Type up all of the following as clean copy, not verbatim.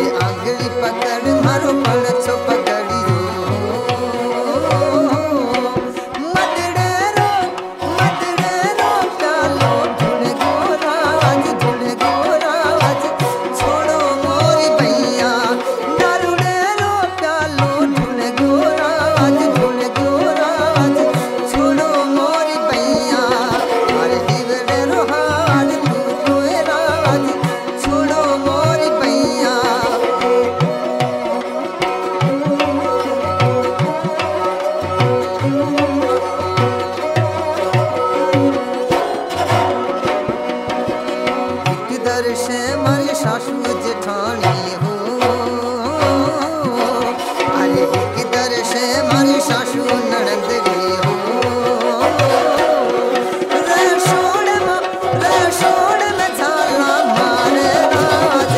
आंगली पकड़ मारो पड़छो पकड़ियो मदड़ेरो प्यालो ढूंढ गोराज छोड़ो मोरी भैया दारूडेरो प्यालो ढूंढ गोराज छोड़ो मोरी भैया अरे दिवड़ेरो हार तू कोई राज छोड़ो मोरी भैया किधर से मारी सासू जेठानी हो अरे किधर से मारी सासू ननदरी हो रसोड़ में झाला मारे राज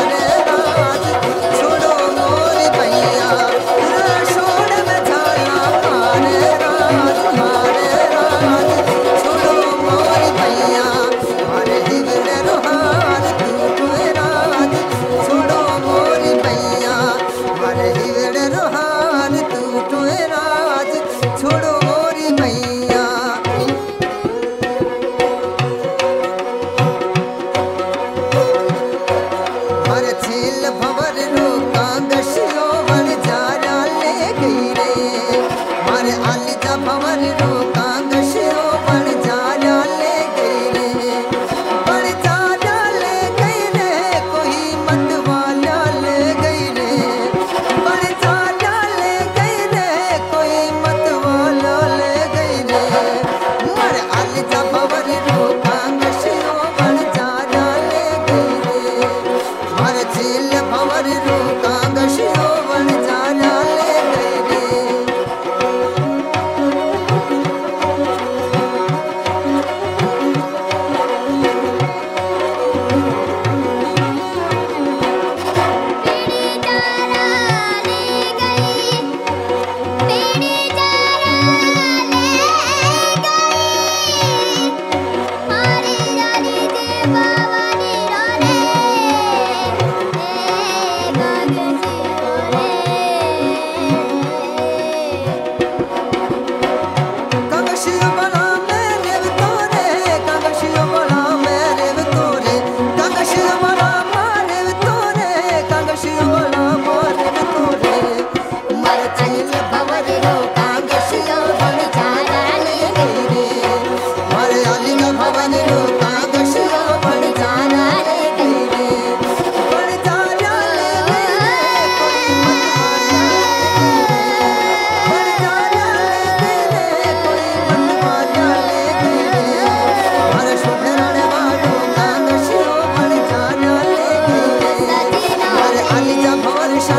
छोड़ो मोरी भैया रसोड़ में झाला मारे राज छोड़ो मोरी भैया अरे दिवड़ेरो हार तू कोई राज छोड़ो मोरी भैया अरे दिवड़ेरो हार तू कोई राज छोड़ो मोरी भैया अरे झील भंवर रोका गशियो बन जारा ले गई रे मारे आली जा भंवर रोका गशियो बन जारा ले गई रे बन जारा ले गई रे कोई मत वाला ले गई रे बन जारा ले गई रे कोई मत वाला ले गई रे मारे आली जा भंवर रोका गशियो बन जारा ले गई रे मारे झील भंवर रोका गशियो बन जारा ले गई रे कागशियो बना मेरे तोरे कागशियो बना मेरे तोरे कागशियो बना मारे तोरे कागशियो बना मारे तोरे मर झील भंवर रोका गशियो बन जारा ले गई रे मारे आली का भवन रोका गशियो बन जारा ले गई रे बन जारा ले गई रे कोई मत वाला बन जारा ले गई रे कोई मत वाला ले गई रे मारे सुधरने वालों का गशियो बन जारा ले गई रे मारे आली जा भंवर